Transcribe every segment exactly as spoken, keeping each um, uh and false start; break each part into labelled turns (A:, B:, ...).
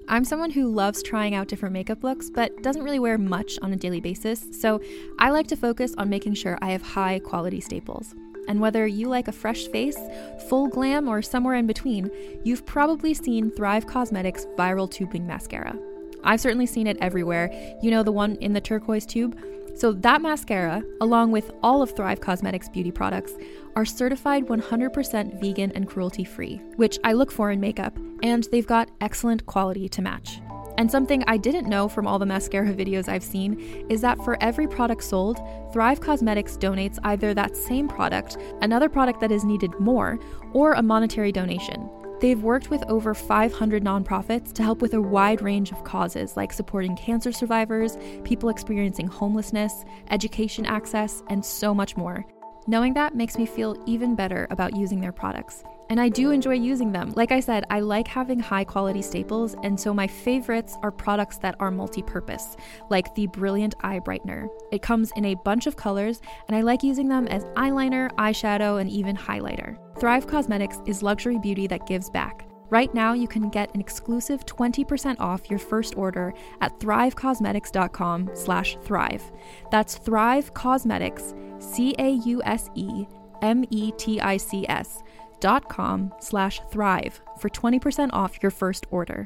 A: I'm someone who loves trying out different makeup looks, but doesn't really wear much on a daily basis, so I like to focus on making sure I have high quality staples. And whether you like a fresh face, full glam, or somewhere in between, you've probably seen Thrive Causemetics Viral Tubing Mascara. I've certainly seen it everywhere. You know, the one in the turquoise tube? So that mascara, along with all of Thrive Causemetics beauty products, are certified one hundred percent vegan and cruelty-free, which I look for in makeup, and they've got excellent quality to match. And something I didn't know from all the mascara videos I've seen is that for every product sold, Thrive Causemetics donates either that same product, another product that is needed more, or a monetary donation. They've worked with over five hundred nonprofits to help with a wide range of causes like supporting cancer survivors, people experiencing homelessness, education access, and so much more. Knowing that makes me feel even better about using their products. And I do enjoy using them. Like I said, I like having high quality staples, and so my favorites are products that are multi-purpose, like the Brilliant Eye Brightener. It comes in a bunch of colors, and I like using them as eyeliner, eyeshadow, and even highlighter. Thrive Causemetics is luxury beauty that gives back. Right now, you can get an exclusive twenty percent off your first order at thrivecausemetics.com slash thrive. That's Thrive Causemetics, C A U S E M E T I C S dot com slash thrive for twenty percent off your first order.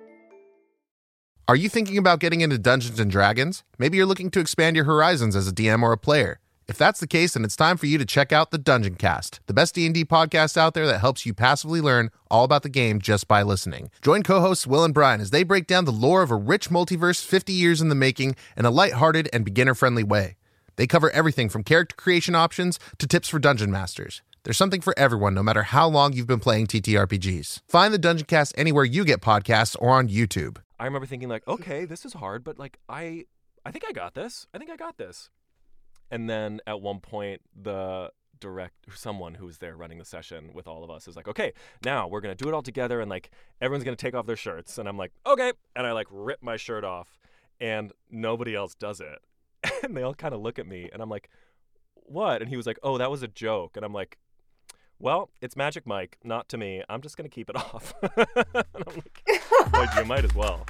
B: Are you thinking about getting into Dungeons and Dragons? Maybe you're looking to expand your horizons as a D M or a player. If that's the case, then it's time for you to check out the Dungeon Cast, the best D and D podcast out there that helps you passively learn all about the game just by listening. Join co-hosts Will and Brian as they break down the lore of a rich multiverse fifty years in the making in a lighthearted and beginner-friendly way. They cover everything from character creation options to tips for dungeon masters. There's something for everyone, no matter how long you've been playing T T R P Gs. Find the Dungeon Cast anywhere you get podcasts or on YouTube.
C: I remember thinking like, okay, this is hard, but like, I, I think I got this. I think I got this. And then at one point, the direct someone who was there running the session with all of us is like, okay, now we're gonna do it all together, and like everyone's gonna take off their shirts. And I'm like, okay, and I like rip my shirt off, and nobody else does it. And they all kind of look at me, and I'm like, what? And he was like, oh, that was a joke. And I'm like, well, it's Magic Mike, not to me. I'm just going to keep it off. And I'm like, well, you might as well.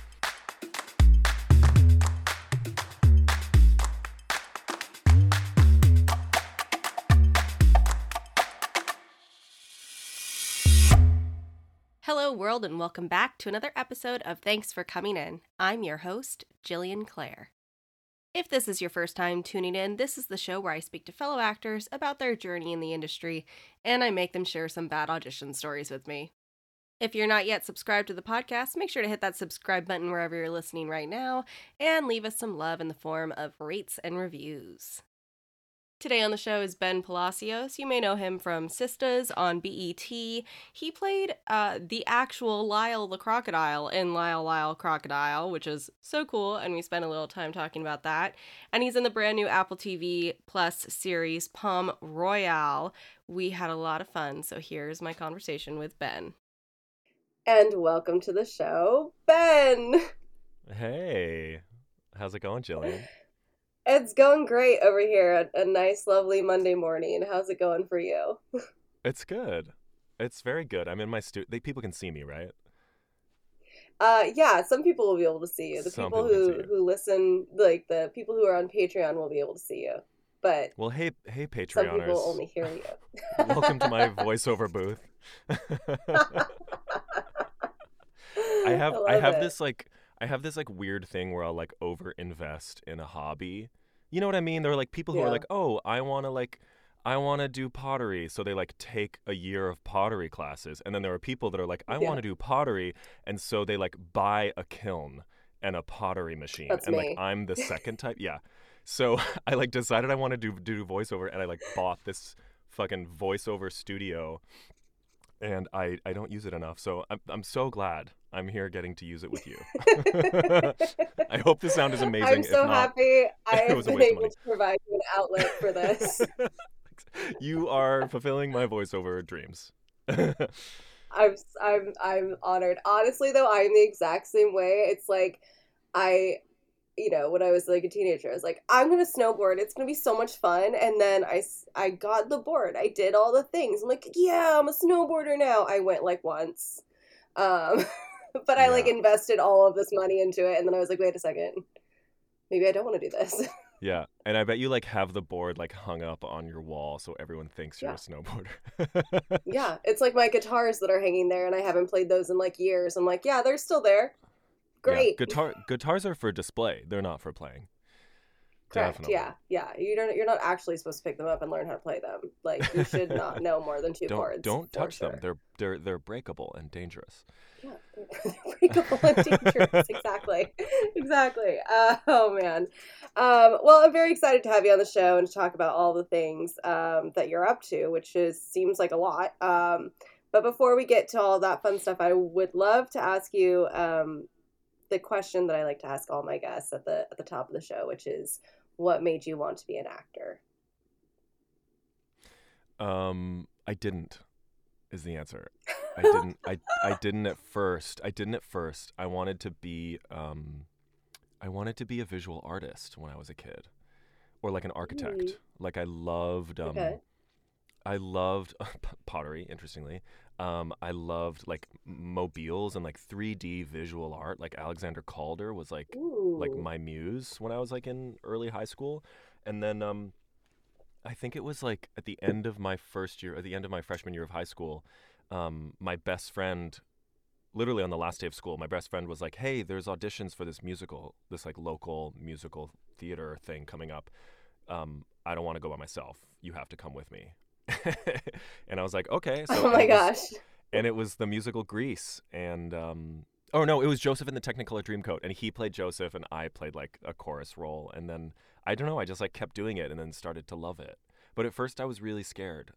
D: Hello, world, and welcome back to another episode of Thanks for Coming In. I'm your host, Jillian Clare. If this is your first time tuning in, this is the show where I speak to fellow actors about their journey in the industry, and I make them share some bad audition stories with me. If you're not yet subscribed to the podcast, make sure to hit that subscribe button wherever you're listening right now, and leave us some love in the form of rates and reviews. Today on the show is Ben Palacios. You may know him from Sistas on B E T. He played uh, the actual Lyle the Crocodile in Lyle Lyle Crocodile, which is so cool, and we spent a little time talking about that. And he's in the brand new Apple T V Plus series Palm Royale. We had a lot of fun, so here's my conversation with Ben. And welcome to the show, Ben!
C: Hey, how's it going, Jillian?
D: It's going great over here. A, a nice, lovely Monday morning. How's it going for you?
C: It's good. It's very good. I'm in my stu. They people can see me, right?
D: Uh, yeah. Some people will be able to see you. The
C: Some
D: people,
C: people
D: who
C: can see you.
D: who listen, like the people who are on Patreon, will be able to see you. But
C: Well, hey, hey, Patreoners.
D: some people only hear you.
C: Welcome to my voiceover booth. I have
D: I
C: I,
D: love
C: have
D: it.
C: this like I have this like weird thing where I'll like over invest in a hobby. You know what I mean? There are like people who
D: Yeah.
C: are like, "Oh, I want to like I want to do pottery." So they like take a year of pottery classes. And then there are people that are like, "I
D: Yeah.
C: want to do pottery." And so they like buy a kiln and a pottery machine.
D: That's
C: and
D: me.
C: like I'm the second type. Yeah. So I like decided I want to do do voiceover, and I like bought this fucking voiceover studio. And I, I don't use it enough, so I'm I'm so glad I'm here getting to use it with you. I hope the sound is amazing.
D: I'm so
C: if not,
D: happy I
C: it
D: have
C: was a
D: been
C: waste of
D: able
C: money.
D: to provide you an outlet for this.
C: You are fulfilling my voiceover dreams.
D: I'm I'm I'm honored. Honestly, though, I'm the exact same way. It's like I, you know, when I was like a teenager, I was like, I'm gonna snowboard. It's gonna be so much fun. And then I s- I got the board. I did all the things. I'm like, yeah, I'm a snowboarder now. I went like once. Um, but I like
C: Yeah.
D: invested all of this money into it, and then I was like, wait a second, maybe I don't want to do this.
C: Yeah, and I bet you like have the board like hung up on your wall so everyone thinks you're
D: Yeah.
C: a snowboarder.
D: Yeah, it's like my guitars that are hanging there, and I haven't played those in like years. I'm like, yeah, they're still there.
C: Yeah,
D: Great.
C: guitar guitars are for display. They're not for playing.
D: Correct.
C: Definitely.
D: Yeah, yeah. You don't. You're not actually supposed to pick them up and learn how to play them. Like you should not know more than two
C: Don't
D: chords.
C: don't
D: for
C: touch
D: sure.
C: them. They're they're they're breakable and dangerous.
D: Yeah, they're breakable and dangerous. Exactly, exactly. Uh, oh man. Um, well, I'm very excited to have you on the show and to talk about all the things um, that you're up to, which is seems like a lot. Um, but before we get to all that fun stuff, I would love to ask you um, the question that I like to ask all my guests at the at the top of the show, which is, what made you want to be an actor?
C: Um, I didn't. Is the answer. I didn't. I I didn't at first. I didn't at first. I wanted to be. Um, I wanted to be a visual artist when I was a kid, or like an architect.
D: Mm.
C: Like I loved. Um,
D: Okay.
C: I loved pottery. Interestingly, um, I loved like mobiles and like three D visual art. Like Alexander Calder was like like
D: Ooh.
C: my muse when I was like in early high school, and then um, I think it was like at the end of my first year, at the end of my freshman year of high school, um, my best friend, literally on the last day of school, my best friend was like, "Hey, there's auditions for this musical, this like local musical theater thing coming up. Um, I don't want to go by myself. You have to come with me." And I was like, "Okay." So
D: Oh my
C: it was,
D: gosh.
C: and it was the musical Grease, and um, oh no, it was Joseph in the Technicolor Dreamcoat, and he played Joseph, and I played like a chorus role, and then I don't know, I just like kept doing it, and then started to love it. But at first, I was really scared.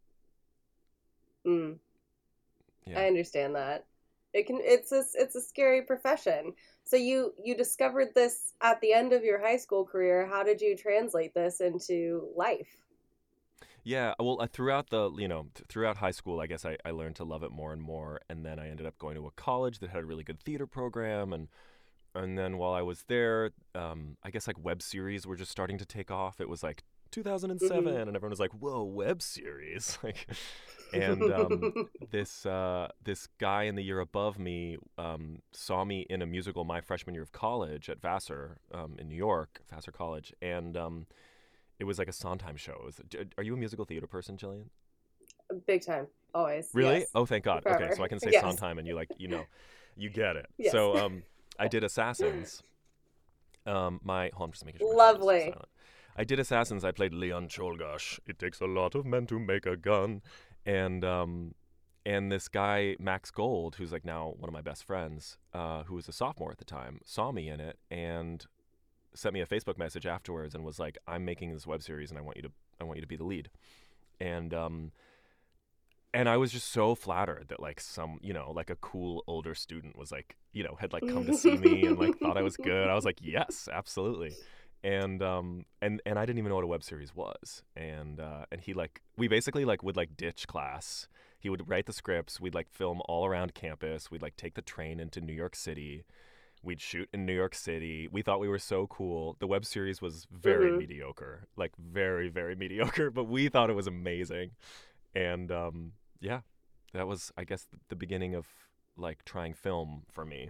D: Mm,
C: Yeah.
D: I understand that. It can. It's a. It's a scary profession. So you you discovered this at the end of your high school career. How did you translate this into life?
C: Yeah, well, uh, throughout the, you know, th- throughout high school, I guess I, I learned to love it more and more, and then I ended up going to a college that had a really good theater program, and and then while I was there, um, I guess like web series were just starting to take off. It was like two thousand seven,
D: Mm-hmm.
C: and everyone was like, "Whoa, web series!" Like, and um, this uh, this guy in the year above me um, saw me in a musical my freshman year of college at Vassar um, in New York, Vassar College, and um, it was like a Sondheim show. It was, d- are you a musical theater person, Jillian?
D: Big time, always.
C: Really?
D: Yes.
C: Oh, thank God. Okay,
D: Forever.
C: so I can say
D: Yes.
C: Sondheim, and you like, you know, you get it.
D: Yes.
C: So um, I did Assassins. Um, my hold on, just making sure. my phone is
D: Lovely.
C: silent. I did Assassins. I played Leon Cholgash. It takes a lot of men to make a gun, and um, and this guy Max Gold, who's like now one of my best friends, uh, who was a sophomore at the time, saw me in it and sent me a Facebook message afterwards and was like, "I'm making this web series, and I want you to I want you to be the lead." And um, and I was just so flattered that like some, you know, like a cool older student was like, you know, had like come to see me and like thought I was good. I was like, yes, absolutely. And um and and I didn't even know what a web series was. And uh and he like we basically like would like ditch class. He would write the scripts. We'd like film all around campus. We'd like take the train into New York City. We'd shoot in New York City. We thought we were so cool. The web series was very
D: Mhm.
C: mediocre, like very, very mediocre, but we thought it was amazing. And um, yeah, that was, I guess, the beginning of like trying film for me.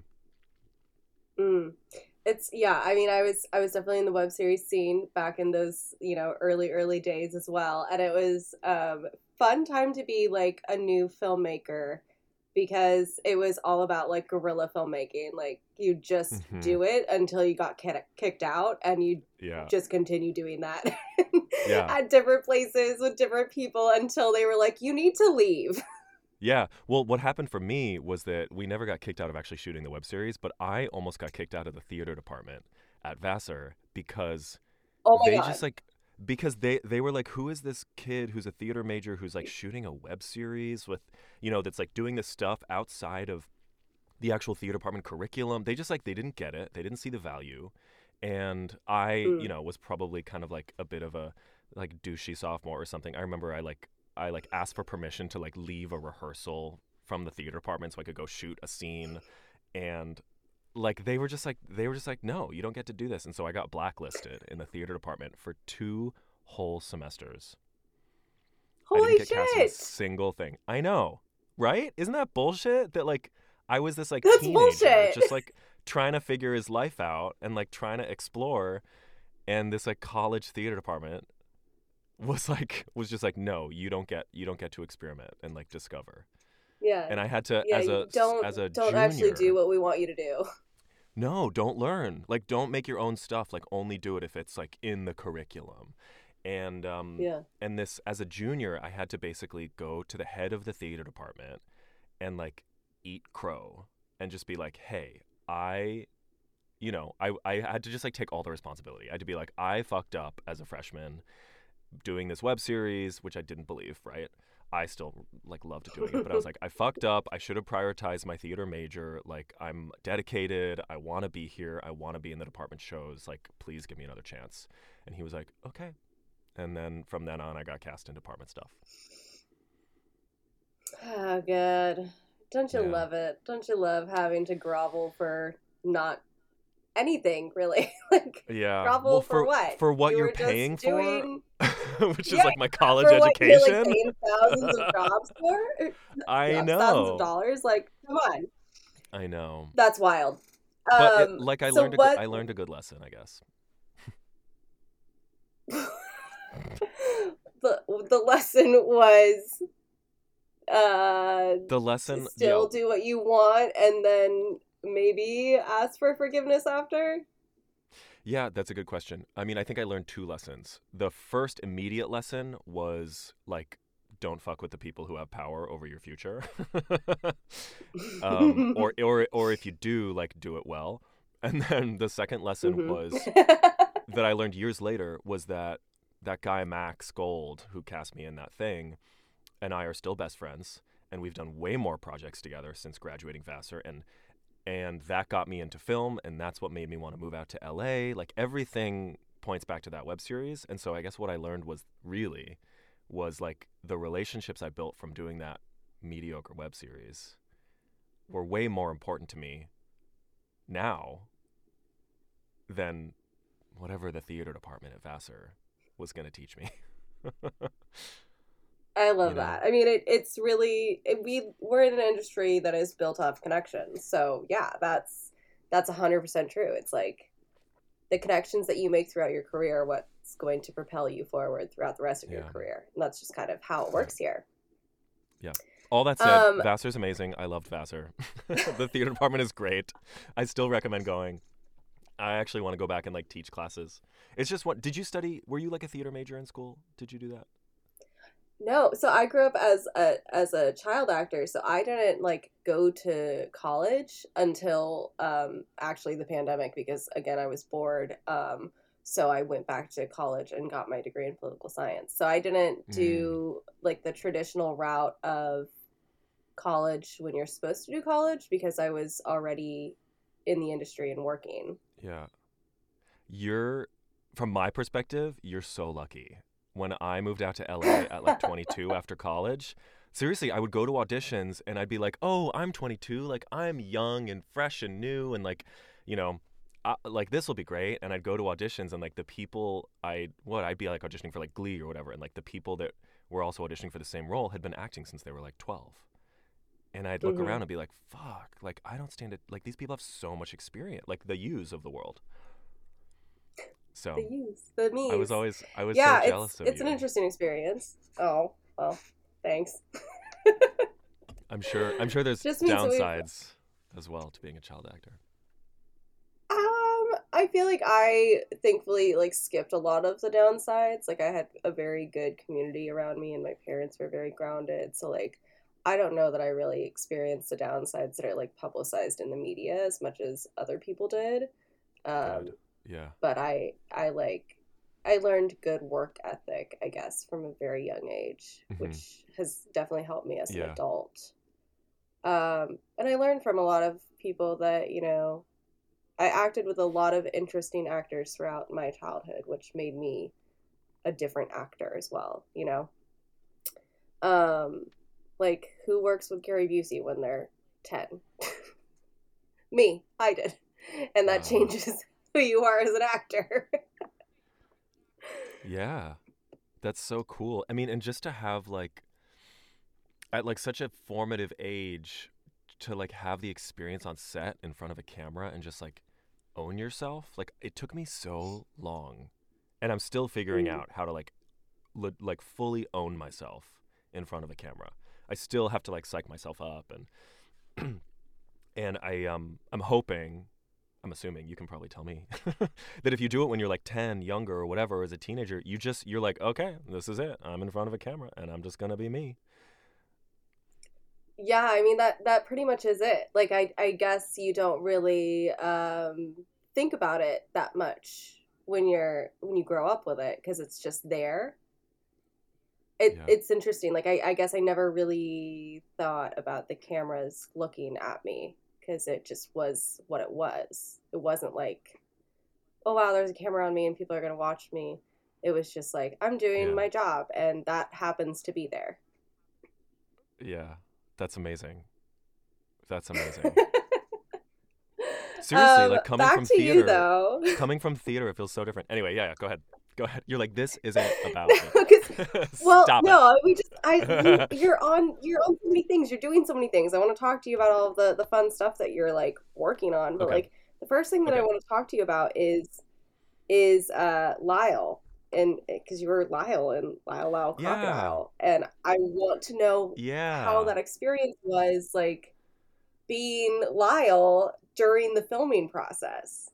D: Mm. It's yeah, I mean I was I was definitely in the web series scene back in those, you know, early early days as well. And it was um fun time to be like a new filmmaker because it was all about like guerrilla filmmaking. Like you just
C: Mhm.
D: do it until you got ki- kicked out and you
C: Yeah.
D: just continue doing that
C: Yeah.
D: at different places with different people until they were like, you need to leave.
C: Yeah. Well, what happened for me was that we never got kicked out of actually shooting the web series, but I almost got kicked out of the theater department at Vassar because
D: Oh my
C: they
D: God.
C: just like because they they were like, who is this kid who's a theater major who's like shooting a web series with, you know, that's like doing this stuff outside of the actual theater department curriculum. They just like they didn't get it. They didn't see the value. And I, you
D: Mm.
C: know, was probably kind of like a bit of a like douchey sophomore or something. I remember I like I like asked for permission to like leave a rehearsal from the theater department so I could go shoot a scene, and like they were just like they were just like no, you don't get to do this. And so I got blacklisted in the theater department for two whole semesters. I
D: Holy
C: didn't get cast in a
D: shit.
C: single thing. I know, right? Isn't that bullshit? That like I was this like
D: That's
C: teenager,
D: bullshit.
C: just like trying to figure his life out and like trying to explore. And this like college theater department was like was just like, no, you don't get you don't get to experiment and like discover.
D: Yeah.
C: And I had to
D: Yeah,
C: as
D: you
C: a
D: don't
C: as a
D: don't
C: junior.
D: actually do what we want you to do.
C: No, don't learn. Like, don't make your own stuff. Like, only do it if it's like in the curriculum. And um,
D: Yeah.
C: and this as a junior, I had to basically go to the head of the theater department and like eat crow and just be like, hey, I, you know, I I had to just like take all the responsibility. I had to be like, I fucked up as a freshman doing this web series, which I didn't believe, right? I still like loved doing it, but I was like, I fucked up. I should have prioritized my theater major. Like, I'm dedicated. I want to be here. I want to be in the department shows. Like, please give me another chance. And he was like, okay. And then from then on, I got cast in department stuff.
D: Oh, good. Don't you
C: Yeah.
D: love it? Don't you love having to grovel for not anything, really? Like,
C: Yeah.
D: grovel
C: Well,
D: for
C: for
D: what?
C: for what
D: You
C: you're
D: were just
C: paying
D: doing...
C: for, which is
D: Yeah,
C: like my college
D: for what you're like
C: education.
D: paying thousands of jobs for?
C: I
D: Yeah, thousands of
C: know.
D: dollars? Like, come on.
C: I know.
D: That's wild.
C: But it,
D: Um,
C: like I
D: so
C: learned a good,
D: what...
C: I learned a good lesson, I guess.
D: the the lesson was uh
C: The lesson,
D: to still
C: yeah.
D: do what you want and then maybe ask for forgiveness after?
C: Yeah, that's a good question. I mean, I think I learned two lessons. The first immediate lesson was like, don't fuck with the people who have power over your future. um, or, or, or if you do, like, do it well. And then the second lesson
D: Mhm.
C: was that I learned years later was that that guy Max Gold, who cast me in that thing, and I are still best friends, and we've done way more projects together since graduating Vassar, and and that got me into film, and that's what made me want to move out to L A. Like, everything points back to that web series. And so I guess what I learned was really was like the relationships I built from doing that mediocre web series were way more important to me now than whatever the theater department at Vassar was going to teach me.
D: I love
C: You know?
D: that. I mean, it, it's really it, we we're in an industry that is built off connections. So yeah, that's that's a hundred percent true. It's like the connections that you make throughout your career are what's going to propel you forward throughout the rest of your
C: Yeah.
D: career. And that's just kind of how it works here.
C: Yeah. All that said,
D: Um,
C: Vassar's amazing. I loved Vassar. The theater department is great. I still recommend going. I actually want to go back and like teach classes. It's just what did you study? Were you like a theater major in school? Did you do that?
D: No, so I grew up as a as a child actor, so I didn't like go to college until um actually the pandemic because again I was bored. Um so I went back to college and got my degree in political science. So I didn't do like the traditional route of college when you're supposed to do college because I was already in the industry and working.
C: Yeah. You're, from my perspective, you're so lucky. When I moved out to L A at like twenty-two after college, seriously, I would go to auditions and I'd be like, oh, I'm twenty-two. Like, I'm young and fresh and new. And like, you know, I, like this will be great. And I'd go to auditions and like the people I, what, I'd be like auditioning for like Glee or whatever. And like the people that were also auditioning for the same role had been acting since they were like twelve. And I'd look
D: Mhm.
C: around and be like, fuck, like I don't stand it. Like these people have so much experience, like the yous of the world. So
D: The use, the me's.
C: I was always, I was
D: yeah,
C: so jealous
D: it's
C: of
D: it's
C: you.
D: an interesting experience. Oh, well, thanks.
C: I'm sure, I'm sure there's
D: Just means that we've-
C: downsides as well to being a child actor.
D: Um, I feel like I thankfully like skipped a lot of the downsides. Like I had a very good community around me and my parents were very grounded. So like I don't know that I really experienced the downsides that are like publicized in the media as much as other people did. Um,
C: Good. Yeah.
D: but I I like I learned good work ethic, I guess, from a very young age,
C: Mhm.
D: which has definitely helped me as an
C: Yeah.
D: adult. Um, and I learned from a lot of people that, you know, I acted with a lot of interesting actors throughout my childhood, which made me a different actor as well, you know? Um, like, who works with Gary Busey when they're ten? Me. I did. And that
C: Wow.
D: changes who you are as an actor.
C: Yeah. That's so cool. I mean, and just to have like, at like such a formative age, to like have the experience on set in front of a camera and just like own yourself, like it took me so long, and I'm still figuring
D: Mm.
C: out how to like li- like fully own myself in front of a camera. I still have to like psych myself up, and and I um I'm hoping, I'm assuming, you can probably tell me that if you do it when you're like ten, younger or whatever, or as a teenager, you just you're like, okay, this is it. I'm in front of a camera and I'm just gonna be me.
D: Yeah, I mean that that pretty much is it. Like I I guess you don't really um think about it that much when you're when you grow up with it because it's just there. It
C: Yeah.
D: it's interesting. Like I I guess I never really thought about the cameras looking at me because it just was what it was. It wasn't like, oh wow, there's a camera on me and people are going to watch me. It was just like I'm doing
C: Yeah.
D: my job and that happens to be there.
C: Yeah. That's amazing. That's amazing. Seriously,
D: Um,
C: like coming
D: back
C: from
D: to you
C: theater,
D: though.
C: coming from theater, it feels so different. Anyway, yeah, yeah, go ahead. Go ahead. You're like, this isn't about me.
D: 'Cause- well,
C: Stop
D: no, we just I
C: it.
D: you, you're on you're on so many things. You're doing so many things. I want to talk to you about all of the the fun stuff that you're like working on. But
C: Okay.
D: like the first thing that I
C: Okay.
D: want to talk to you about is is uh Lyle, and because you were Lyle in Lyle Lyle
C: Yeah.
D: Crocodile, and I want to know how
C: Yeah.
D: that experience was like being Lyle during the filming process.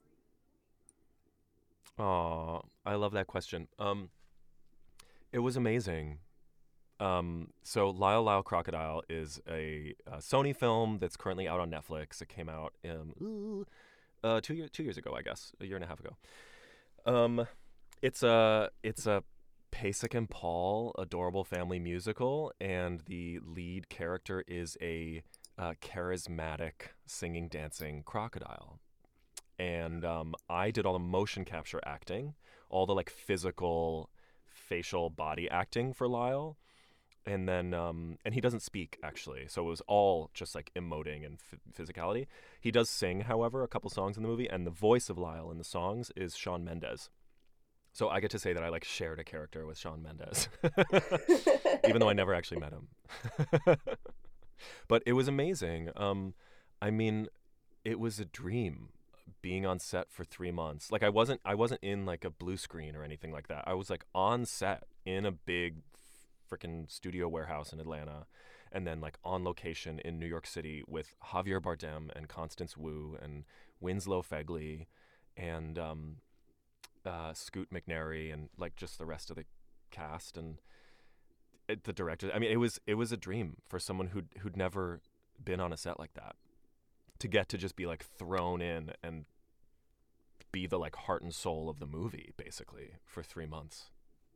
C: Aw, I love that question. Um, it was amazing. Um, so Lyle Lyle Crocodile is a, uh Sony film that's currently out on Netflix. It came out um, ooh, uh, two years two years ago, I guess, a year and a half ago. Um, it's a it's a Pasek and Paul adorable family musical, and the lead character is a uh, charismatic singing dancing crocodile. And um, I did all the motion capture acting, all the like physical facial body acting for Lyle, and then um, and he doesn't speak actually, so it was all just like emoting and f- physicality. He does sing, however, a couple songs in the movie, and the voice of Lyle in the songs is Shawn Mendes. So I get to say that I like shared a character with Shawn Mendes, even though I never actually met him. But it was amazing. Um, I mean, it was a dream being on set for three months. Like I wasn't, I wasn't in like a blue screen or anything like that. I was like on set in a big freaking studio warehouse in Atlanta, and then like on location in New York City with Javier Bardem and Constance Wu and Winslow Fegley and um, uh, Scoot McNairy and like just the rest of the cast and it, the director. I mean, it was it was a dream for someone who'd who'd never been on a set like that, to get to just be like thrown in and be the like heart and soul of the movie basically for three months.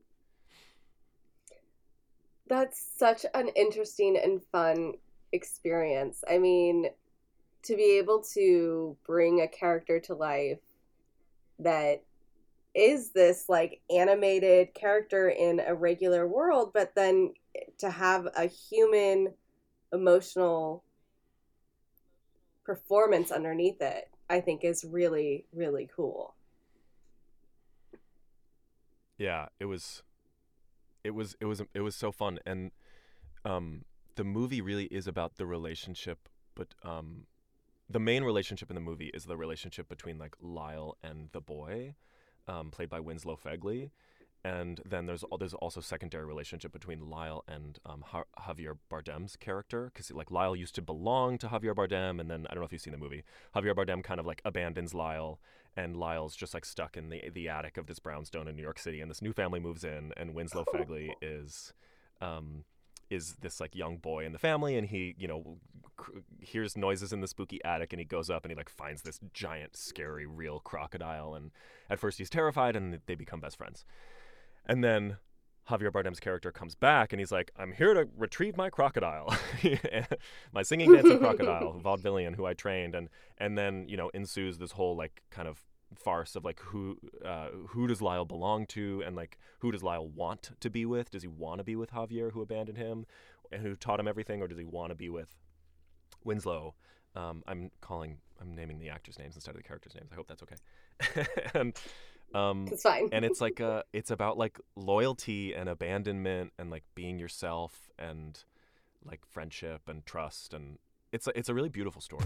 D: That's such an interesting and fun experience. I mean, to be able to bring a character to life that is this like animated character in a regular world, but then to have a human emotional performance underneath it, I think is really, really cool.
C: Yeah, it was it was it was it was so fun, and um the movie really is about the relationship, but um the main relationship in the movie is the relationship between like Lyle and the boy, um, played by Winslow Fegley, and then there's there's also secondary relationship between Lyle and um, ha- Javier Bardem's character, because like Lyle used to belong to Javier Bardem, and then I don't know if you've seen the movie. Javier Bardem kind of like abandons Lyle, and Lyle's just like stuck in the the attic of this brownstone in New York City, and this new family moves in, and Winslow Fegley is. Um, is this like young boy in the family, and he you know cr- hears noises in the spooky attic, and he goes up and he like finds this giant scary real crocodile, and at first he's terrified, and they become best friends. And then Javier Bardem's character comes back and he's like, I'm here to retrieve my crocodile, my singing dancing crocodile vaudevillian who I trained, and and then you know ensues this whole like kind of farce of like who uh, who does Lyle belong to, and like who does Lyle want to be with? Does he want to be with Javier, who abandoned him and who taught him everything, or does he want to be with Winslow? Um, I'm calling, I'm naming the actors' names instead of the characters' names. I hope that's okay. and um,
D: It's fine.
C: and it's like uh, it's about like loyalty and abandonment and like being yourself and like friendship and trust, and it's a, it's a really beautiful story.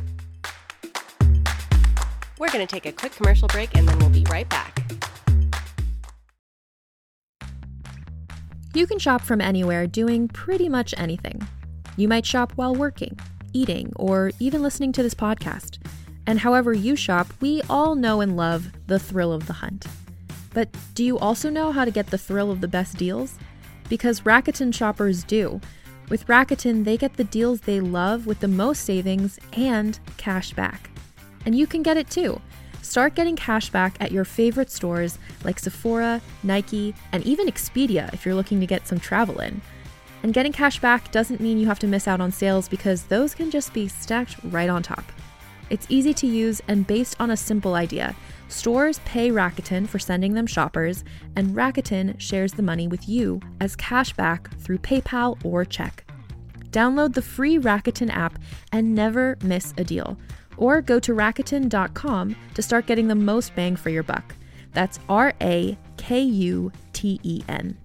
D: We're going to take a quick commercial break, and then we'll be right back.
A: You can shop from anywhere doing pretty much anything. You might shop while working, eating, or even listening to this podcast. And however you shop, we all know and love the thrill of the hunt. But do you also know how to get the thrill of the best deals? Because Rakuten shoppers do. With Rakuten, they get the deals they love with the most savings and cash back. And you can get it too. Start getting cash back at your favorite stores like Sephora, Nike, and even Expedia if you're looking to get some travel in. And getting cash back doesn't mean you have to miss out on sales because those can just be stacked right on top. It's easy to use and based on a simple idea. Stores pay Rakuten for sending them shoppers, and Rakuten shares the money with you as cash back through PayPal or check. Download the free Rakuten app and never miss a deal. Or go to Rakuten dot com to start getting the most bang for your buck. That's R A K U T E N.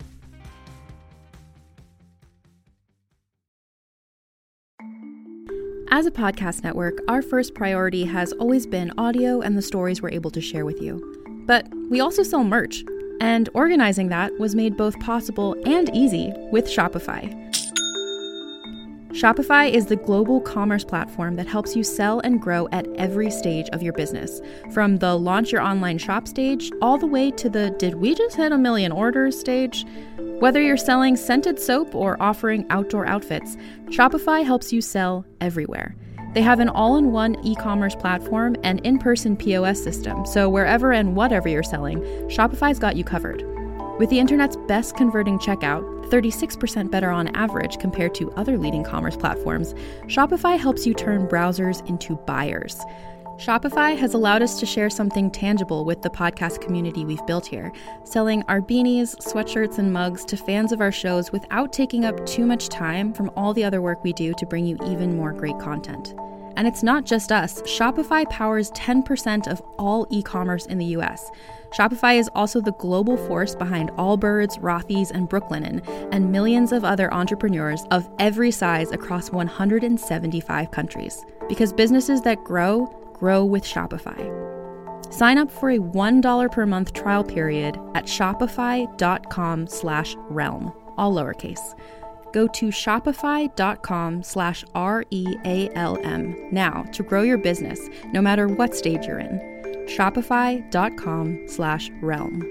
A: As a podcast network, our first priority has always been audio and the stories we're able to share with you. But we also sell merch, and organizing that was made both possible and easy with Shopify. Shopify is the global commerce platform that helps you sell and grow at every stage of your business, from the launch your online shop stage all the way to the did we just hit a million orders stage. Whether you're selling scented soap or offering outdoor outfits, Shopify helps you sell everywhere. They have an all-in-one e-commerce platform and in-person P O S system, so wherever and whatever you're selling, Shopify's got you covered. With the internet's best converting checkout, thirty-six percent better on average compared to other leading commerce platforms, Shopify helps you turn browsers into buyers. Shopify has allowed us to share something tangible with the podcast community we've built here, selling our beanies, sweatshirts, and mugs to fans of our shows without taking up too much time from all the other work we do to bring you even more great content. And it's not just us. Shopify powers ten percent of all e-commerce in the U S. Shopify is also the global force behind Allbirds, Rothy's, and Brooklinen, and millions of other entrepreneurs of every size across one hundred seventy-five countries. Because businesses that grow, grow with Shopify. Sign up for a one dollar per month trial period at shopify.com slash realm, all lowercase. Go to shopify.com slash R-E-A-L-M now to grow your business, no matter what stage you're in. Shopify.com slash realm.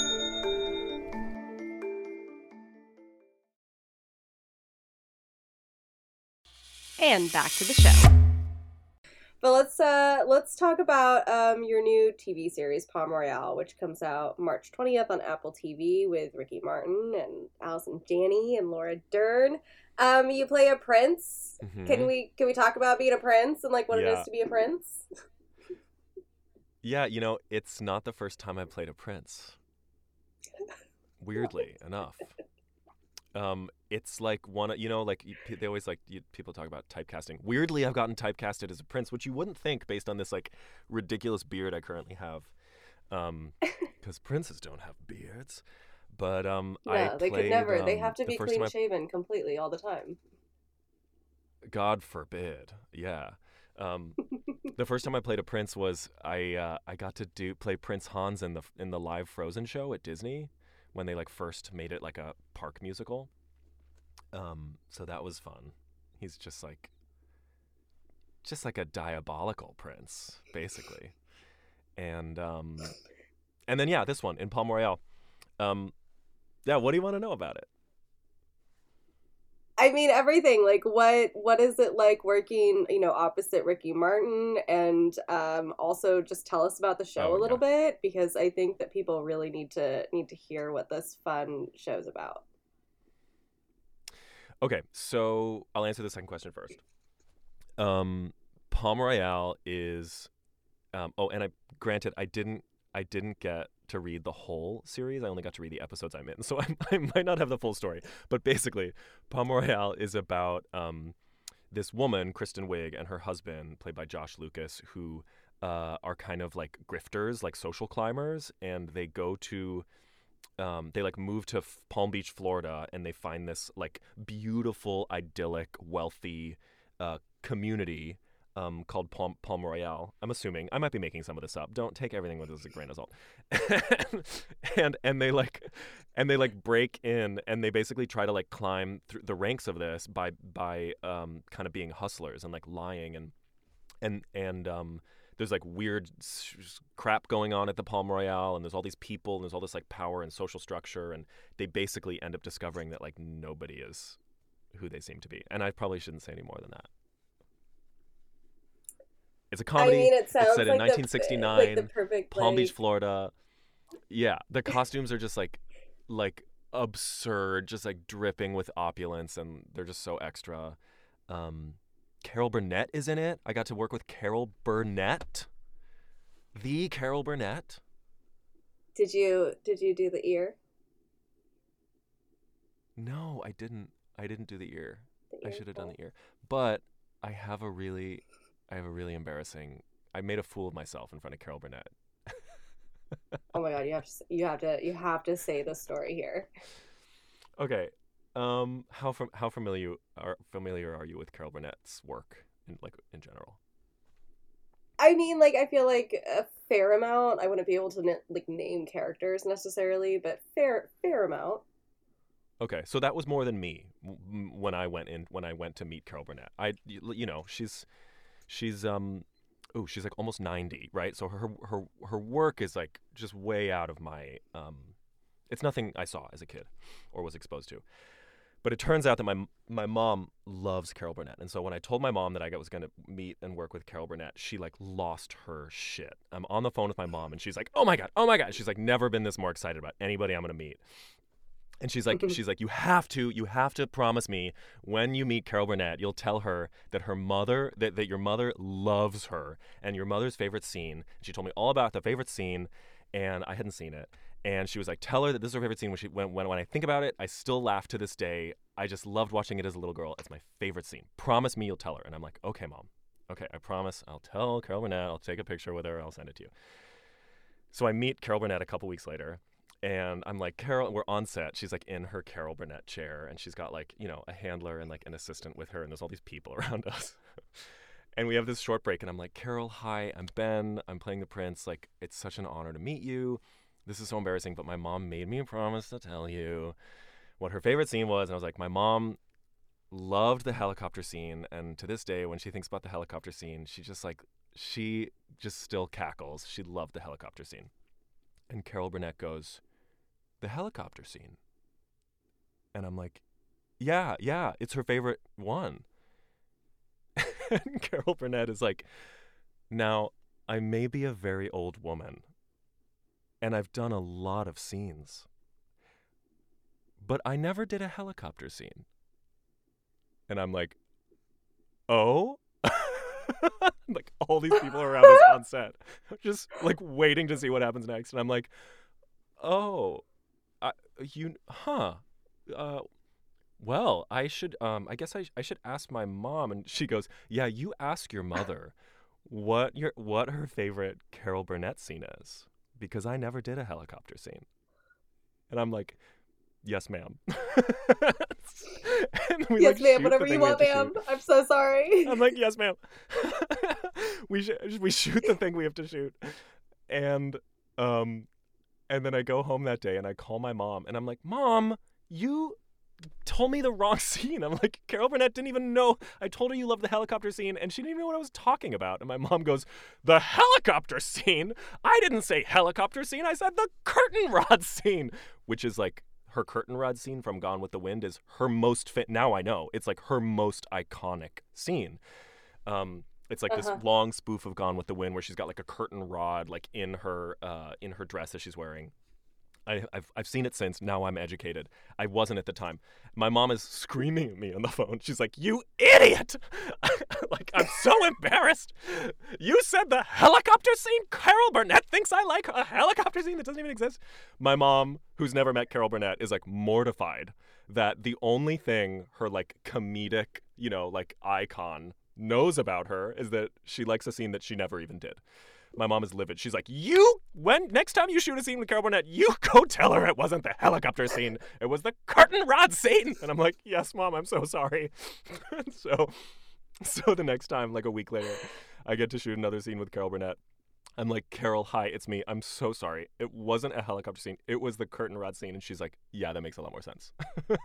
D: And back to the show. But let's uh let's talk about um your new T V series Palm Royale, which comes out March twentieth on Apple T V with Ricky Martin and Allison Janney and Laura Dern. Um, you play a prince. Mm-hmm. Can we can we talk about being a prince and like what
C: yeah.
D: it is to be a prince?
C: Yeah, you know, it's not the first time I played a prince. Weirdly enough. Um, it's like one, you know, like you, they always like you, people talk about typecasting. Weirdly, I've gotten typecasted as a prince, which you wouldn't think based on this like ridiculous beard I currently have, um, because princes don't have beards. But um,
D: no,
C: I
D: they
C: played,
D: could never.
C: Um,
D: they have to
C: the
D: be
C: first
D: clean
C: time I-
D: shaven completely all the time.
C: God forbid. Yeah. Um, the first time I played a prince was I uh, I got to do play Prince Hans in the in the live Frozen show at Disney when they like first made it like a park musical. Um, so that was fun. He's just like just like a diabolical prince, basically. And um, and then yeah, this one in Palm Royale. Um, yeah, what do you want to know about it?
D: I mean, everything. Like, what what is it like working, you know, opposite Ricky Martin? And um, also just tell us about the show
C: Oh,
D: a little
C: yeah.
D: bit, because I think that people really need to need to hear what this fun show's about.
C: Okay, so I'll answer the second question first. Um, Palm Royale is, um, oh, and I granted I didn't I didn't get to read the whole series. I only got to read the episodes I'm in, so I, I might not have the full story. But basically, Palm Royale is about um, this woman, Kristen Wiig, and her husband, played by Josh Lucas, who uh, are kind of like grifters, like social climbers, and they go to, um, they like move to F- Palm Beach, Florida, and they find this like beautiful, idyllic, wealthy uh, community um, called Palm, Palm Royale. I'm assuming. I might be making some of this up. Don't take everything with us a grain of salt. and and they like and they like break in and they basically try to like climb through the ranks of this by by um, kind of being hustlers and like lying and and and um, there's like weird crap going on at the Palm Royale, and there's all these people and there's all this like power and social structure, and they basically end up discovering that like nobody is who they seem to be. And I probably shouldn't say any more than that. It's a comedy.
D: I mean, it sounds
C: it's set
D: like
C: in nineteen sixty-nine,
D: the, like the perfect,
C: Palm
D: like...
C: Beach, Florida. Yeah, the costumes are just like like absurd, just like dripping with opulence, and they're just so extra. Um, Carol Burnett is in it. I got to work with Carol Burnett, the Carol Burnett.
D: Did you did you do the ear?
C: No, I didn't. I didn't do the ear.
D: The
C: I
D: ear
C: should have
D: cool.
C: done the ear, but I have a really. I have a really embarrassing. I made a fool of myself in front of Carol Burnett.
D: Oh my god, you have to you have to you have to say the story here.
C: Okay, um, how from how familiar are familiar are you with Carol Burnett's work in like in general?
D: I mean, like I feel like a fair amount. I wouldn't be able to like name characters necessarily, but fair fair amount.
C: Okay, so that was more than me when I went in when I went to meet Carol Burnett. I you know she's. She's um, oh, she's like almost ninety, right? So her her her work is like just way out of my um, it's nothing I saw as a kid or was exposed to. But it turns out that my my mom loves Carol Burnett, and so when I told my mom that I was going to meet and work with Carol Burnett, she like lost her shit. I'm on the phone with my mom, and she's like, "Oh my god, oh my god!" She's like, "Never been this more excited about anybody I'm going to meet." And she's like, she's like, you have to, you have to promise me when you meet Carol Burnett, you'll tell her that her mother, that, that your mother loves her, and your mother's favorite scene. She told me all about the favorite scene, and I hadn't seen it. And she was like, tell her that this is her favorite scene. When she, when, when, when I think about it, I still laugh to this day. I just loved watching it as a little girl. It's my favorite scene. Promise me you'll tell her. And I'm like, okay, Mom. Okay, I promise. I'll tell Carol Burnett. I'll take a picture with her. I'll send it to you. So I meet Carol Burnett a couple weeks later. And I'm like, Carol, we're on set. She's like in her Carol Burnett chair. And she's got like, you know, a handler and like an assistant with her. And there's all these people around us. And we have this short break. And I'm like, Carol, hi, I'm Ben. I'm playing the prince. Like, it's such an honor to meet you. This is so embarrassing. But my mom made me a promise to tell you what her favorite scene was. And I was like, my mom loved the helicopter scene. And to this day, when she thinks about the helicopter scene, she just like, she just still cackles. She loved the helicopter scene. And Carol Burnett goes, the helicopter scene. And I'm like, yeah, yeah, it's her favorite one. And Carol Burnett is like, now, I may be a very old woman, and I've done a lot of scenes, but I never did a helicopter scene. And I'm like, oh? Like, all these people around us on set, just, like, waiting to see what happens next. And I'm like, oh. I, you, huh, uh, well, I should, um, I guess I, I should ask my mom. And she goes, yeah, you ask your mother what your, what her favorite Carol Burnett scene is, because I never did a helicopter scene. And I'm like, yes, ma'am. And we,
D: yes,
C: like,
D: ma'am, whatever you want, ma'am. I'm so sorry.
C: I'm like, yes, ma'am. we, sh- we shoot the thing we have to shoot. And, um... And then I go home that day and I call my mom and I'm like, Mom, you told me the wrong scene. I'm like, Carol Burnett didn't even know. I told her you loved the helicopter scene and she didn't even know what I was talking about. And my mom goes, the helicopter scene? I didn't say helicopter scene. I said the curtain rod scene, which is like her curtain rod scene from Gone with the Wind is her most fit. Now I know it's like her most iconic scene. Um, It's like uh-huh. this long spoof of Gone with the Wind where she's got like a curtain rod like in her uh, in her dress that she's wearing. I, I've I've seen it since. Now I'm educated. I wasn't at the time. My mom is screaming at me on the phone. She's like, "You idiot!" Like, I'm so embarrassed. You said the helicopter scene? Carol Burnett thinks I like a helicopter scene that doesn't even exist? My mom, who's never met Carol Burnett, is like mortified that the only thing her like comedic, you know, like icon knows about her is that she likes a scene that she never even did. My mom is livid. She's like, you, when, next time you shoot a scene with Carol Burnett, you go tell her it wasn't the helicopter scene. It was the curtain rod scene. And I'm like, yes, Mom, I'm so sorry. So So the next time, like a week later, I get to shoot another scene with Carol Burnett. I'm like, Carol, hi, it's me. I'm so sorry. It wasn't a helicopter scene. It was the curtain rod scene. And she's like, yeah, that makes a lot more sense.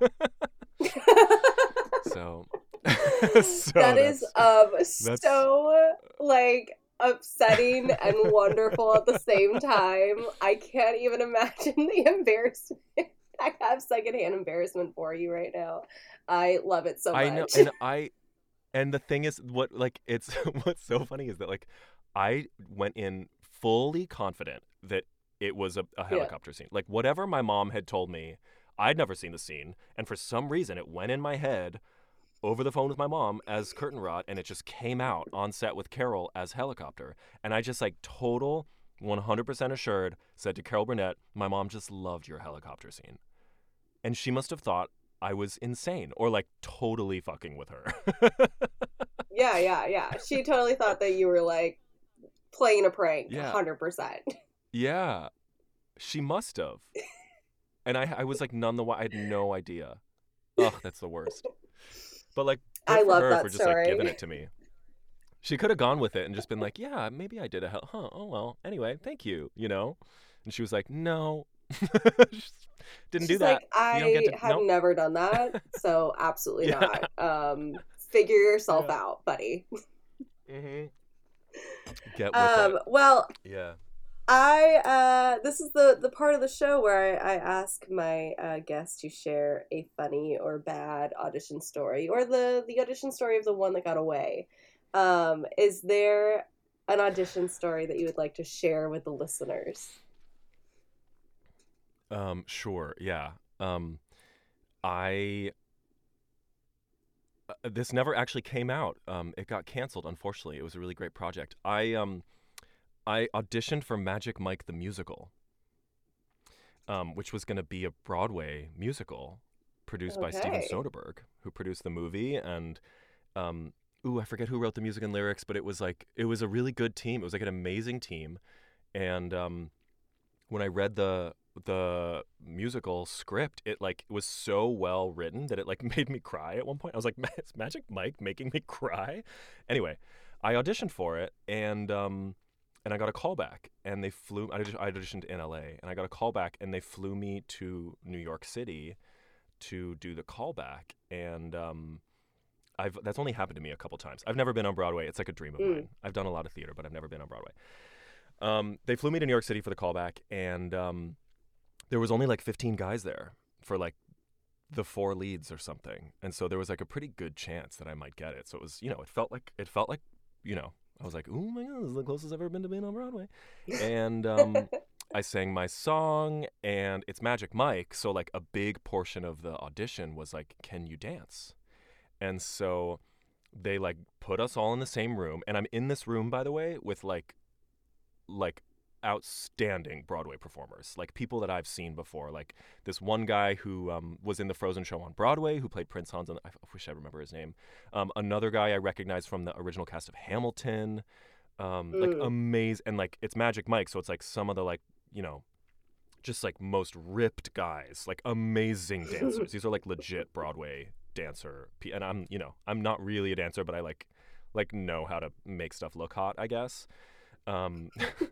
C: so, so
D: that is um
C: that's...
D: so like upsetting and wonderful at the same time. I can't even imagine the embarrassment. I have secondhand embarrassment for you right now. I love it so much.
C: I know, and I, and the thing is, what like it's what's so funny is that like I went in fully confident that it was a, a helicopter yeah. scene. Like whatever my mom had told me, I'd never seen the scene, and for some reason it went in my head over the phone with my mom as curtain rod, and it just came out on set with Carol as helicopter. And I just like total one hundred percent assured said to Carol Burnett, my mom just loved your helicopter scene. And she must have thought I was insane or like totally fucking with her.
D: yeah, yeah, yeah. She totally thought that you were like playing a prank,
C: yeah.
D: one hundred percent.
C: Yeah, she must have. And I, I was like none the while, I had no idea. Ugh, that's the worst. But like, good
D: I
C: for
D: love
C: her
D: that
C: for just
D: story.
C: like giving it to me. She could have gone with it and just been like, yeah, maybe I did a hell, huh? Oh well. Anyway, thank you. You know. And she was like, no, didn't
D: She's
C: do that.
D: Like, I
C: you don't get to...
D: have
C: nope.
D: never done that, so absolutely
C: yeah.
D: not. Um, figure yourself
C: yeah.
D: out, buddy.
C: Mm-hmm. Get with
D: um,
C: it.
D: Well.
C: Yeah.
D: I uh this is the the part of the show where I, I ask my uh, guests to share a funny or bad audition story, or the the audition story of the one that got away. Um, is there an audition story that you would like to share with the listeners?
C: Um, sure. Yeah. Um, I. Uh, this never actually came out. Um, it got canceled. Unfortunately, it was a really great project. I um. I auditioned for Magic Mike the Musical, um, which was going to be a Broadway musical produced
D: okay.
C: by Steven Soderbergh, who produced the movie. And, um, ooh, I forget who wrote the music and lyrics, but it was like, it was a really good team. It was like an amazing team. And um, when I read the the musical script, it like was so well written that it like made me cry at one point. I was like, is Magic Mike making me cry? Anyway, I auditioned for it, and um, And I got a call back, and they flew. I auditioned in L A, and I got a call back, and they flew me to New York City to do the callback. And um, I've that's only happened to me a couple times. I've never been on Broadway. It's like a dream of
D: mm.
C: mine. I've done a lot of theater, but I've never been on Broadway. Um, they flew me to New York City for the callback, and um, there was only like fifteen guys there for like the four leads or something, and so there was like a pretty good chance that I might get it. So it was, you know, it felt like it felt like, you know. I was like, oh my God, this is the closest I've ever been to being on Broadway. And um, I sang my song, and it's Magic Mike. So like a big portion of the audition was like, can you dance? And so they like put us all in the same room. And I'm in this room, by the way, with like, like outstanding Broadway performers, like people that I've seen before. Like this one guy who um, was in the Frozen show on Broadway, who played Prince Hans. On the, I wish I remember his name. Um, another guy I recognized from the original cast of Hamilton. Um,
D: mm.
C: Like amazing, and like it's Magic Mike, so it's like some of the like you know, just like most ripped guys, like amazing dancers. These are like legit Broadway dancer, and I'm you know I'm not really a dancer, but I like like know how to make stuff look hot, I guess. Um,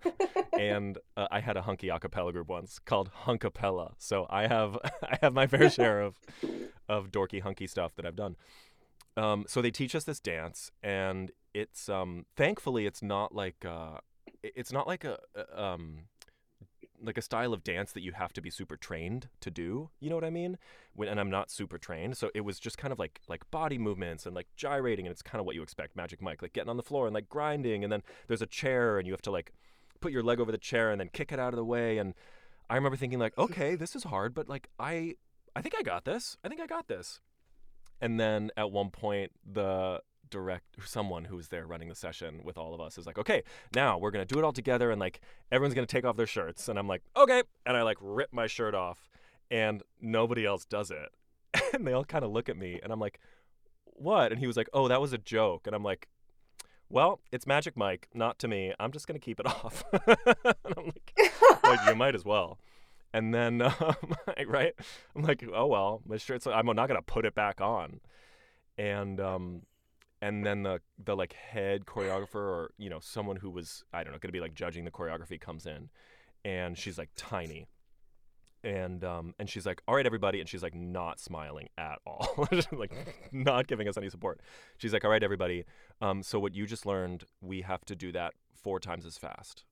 C: and uh, I had a hunky a cappella group once called Hunkapella. So I have I have my fair share of of dorky hunky stuff that I've done. Um, so they teach us this dance, and it's um, thankfully it's not like uh, it's not like a, a um, like a style of dance that you have to be super trained to do. You know what I mean? When, and I'm not super trained, so it was just kind of like like body movements and like gyrating, and it's kind of what you expect, Magic Mike, like getting on the floor and like grinding, and then there's a chair, and you have to like put your leg over the chair and then kick it out of the way. And I remember thinking like, okay, this is hard, but like I I think I got this. I think I got this. And then at one point, the direct someone who was there running the session with all of us is like, okay, now we're gonna do it all together, and like everyone's gonna take off their shirts. And I'm like, okay, and I like rip my shirt off, and nobody else does it. And they all kind of look at me, and I'm like, what? And he was like, oh, that was a joke. And I'm like, well, it's Magic Mike, not to me. I'm just gonna keep it off. And I'm like, well, you might as well. And then um, right, I'm like, oh well, my shirt's I'm not gonna put it back on. And um and then the the like head choreographer, or you know someone who was, I don't know, going to be like judging the choreography, comes in, and she's like tiny, and um and she's like, all right everybody, and she's like not smiling at all, like not giving us any support. She's like, all right everybody, um so what you just learned, we have to do that four times as fast.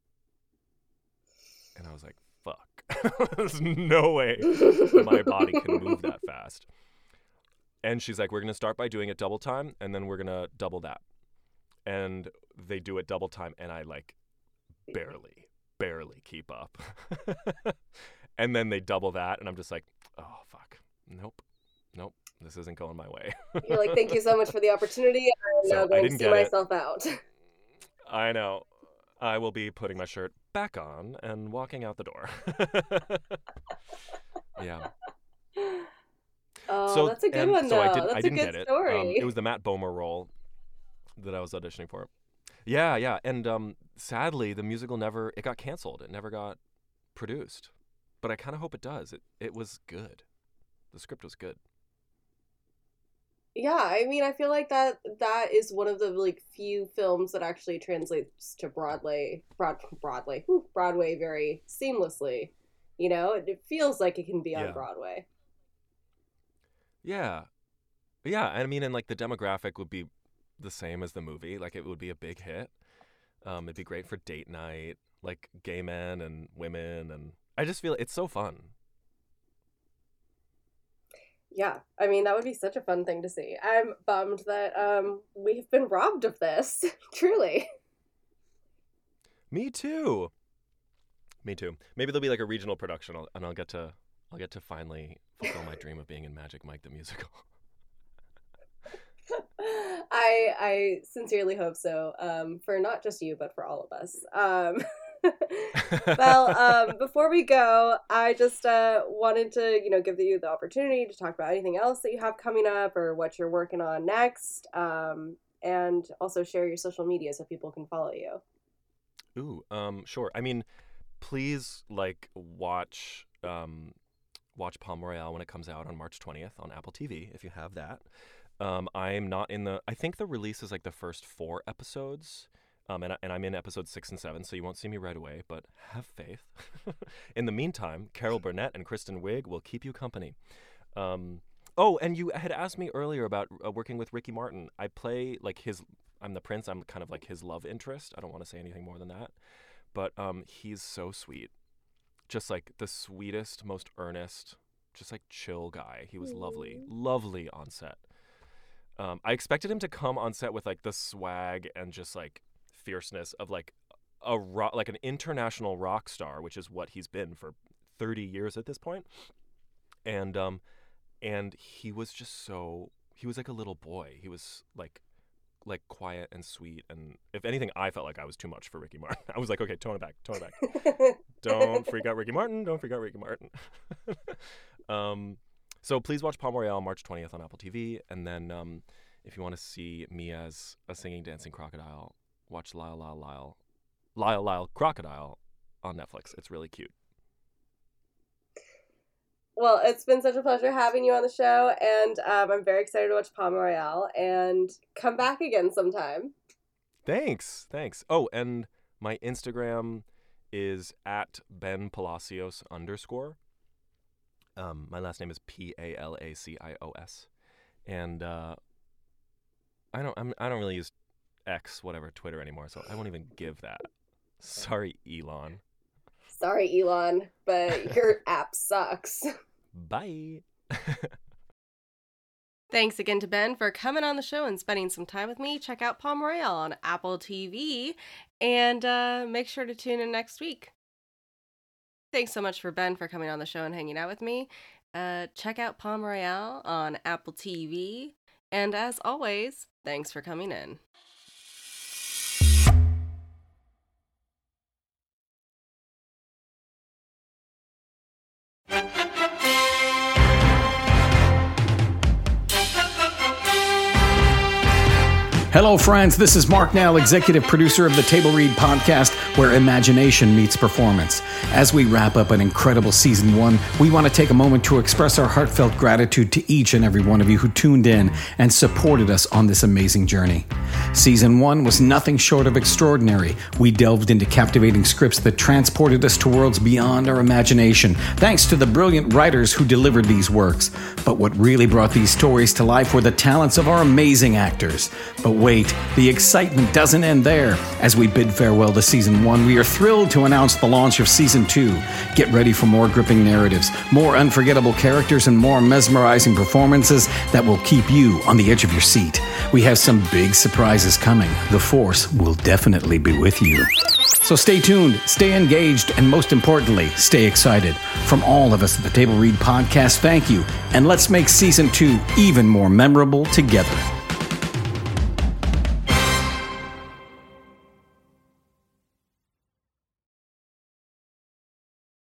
C: And I was like, fuck, there's no way my body can move that fast. And she's like, we're going to start by doing it double time, and then we're going to double that. And they do it double time, and I like barely, barely keep up. And then they double that, and I'm just like, oh, fuck. Nope. Nope. This isn't going my way.
E: You're like, thank you so much for the opportunity. I'm
C: so
E: now going
C: I
E: to see
C: get
E: myself
C: it.
E: out.
C: I know. I will be putting my shirt back on and walking out the door. Yeah.
E: Oh,
C: so,
E: that's a good
C: and,
E: one,
C: so
E: though.
C: I, did,
E: that's
C: I didn't
E: a good
C: get it.
E: story.
C: Um, it was the Matt Bomer role that I was auditioning for. Yeah, yeah. And um, sadly, the musical never, it got canceled. It never got produced. But I kind of hope it does. It It was good. The script was good.
E: Yeah, I mean, I feel like that that is one of the like few films that actually translates to Broadway, Broad, Broadway, whew, Broadway very seamlessly. You know, it, it feels like it can be on
C: Yeah.
E: Broadway.
C: Yeah. Yeah, I mean, and like the demographic would be the same as the movie. Like it would be a big hit. Um, it'd be great for date night, like gay men and women, and I just feel it's so fun.
E: Yeah, I mean, that would be such a fun thing to see. I'm bummed that um we've been robbed of this, truly.
C: Me too. Me too. Maybe there'll be like a regional production, I'll, and I'll get to I'll get to finally fulfill my dream of being in Magic Mike the Musical.
E: I I sincerely hope so, um, for not just you, but for all of us. Um, well, um, before we go, I just uh, wanted to, you know, give you the opportunity to talk about anything else that you have coming up or what you're working on next, um, and also share your social media so people can follow you.
C: Ooh, um, sure. I mean, please like watch um, watch Palm Royale when it comes out on March twentieth on Apple T V if you have that. Um, I'm not in the. I think the release is like the first four episodes, um, and I, and I'm in episode six and seven, so you won't see me right away. But have faith. In the meantime, Carol Burnett and Kristen Wiig will keep you company. Um, oh, and you had asked me earlier about uh, working with Ricky Martin. I play like his. I'm the prince. I'm kind of like his love interest. I don't want to say anything more than that, but um, he's so sweet. Just like the sweetest, most earnest, just like chill guy. He was lovely, lovely on set. Um, I expected him to come on set with like the swag and just like fierceness of like a rock, like an international rock star, which is what he's been for thirty years at this point. And um, and he was just so he was like a little boy. He was like like quiet and sweet. And if anything, I felt like I was too much for Ricky Martin. I was like, okay, tone it back, tone it back. Don't freak out, Ricky Martin. Don't freak out, Ricky Martin. um. So please watch Palm Royale March twentieth on Apple T V. And then um, if you want to see me as a singing, dancing crocodile, watch Lyle, Lyle, Lyle, Lyle, Lyle, Crocodile on Netflix. It's really cute.
E: Well, it's been such a pleasure having you on the show, and um, I'm very excited to watch Palm Royale, and come back again sometime.
C: Thanks. Thanks. Oh, and my Instagram is at Ben Palacios underscore. Um, my last name is P A L A C I O S, and uh, I don't I'm, I don't really use X, whatever, Twitter anymore, so I won't even give that. Sorry, Elon.
E: Sorry, Elon, but your app sucks.
C: Bye.
D: Thanks again to Ben for coming on the show and spending some time with me. Check out Palm Royale on Apple T V, and uh, make sure to tune in next week. Thanks so much for Ben for coming on the show and hanging out with me. Uh, check out Palm Royale on Apple T V. And as always, thanks for coming in.
F: Hello, friends. This is Mark Nell, executive producer of the Table Read podcast, where imagination meets performance. As we wrap up an incredible season one, we want to take a moment to express our heartfelt gratitude to each and every one of you who tuned in and supported us on this amazing journey. Season one was nothing short of extraordinary. We delved into captivating scripts that transported us to worlds beyond our imagination, thanks to the brilliant writers who delivered these works. But what really brought these stories to life were the talents of our amazing actors. But wait, the excitement doesn't end there. As we bid farewell to season one, we are thrilled to announce the launch of season two. Get ready for more gripping narratives, more unforgettable characters, and more mesmerizing performances that will keep you on the edge of your seat. We have some big surprises coming. The Force will definitely be with you. So stay tuned, stay engaged, and most importantly, stay excited. From all of us at the Table Read podcast, thank you, and let's make season two even more memorable together.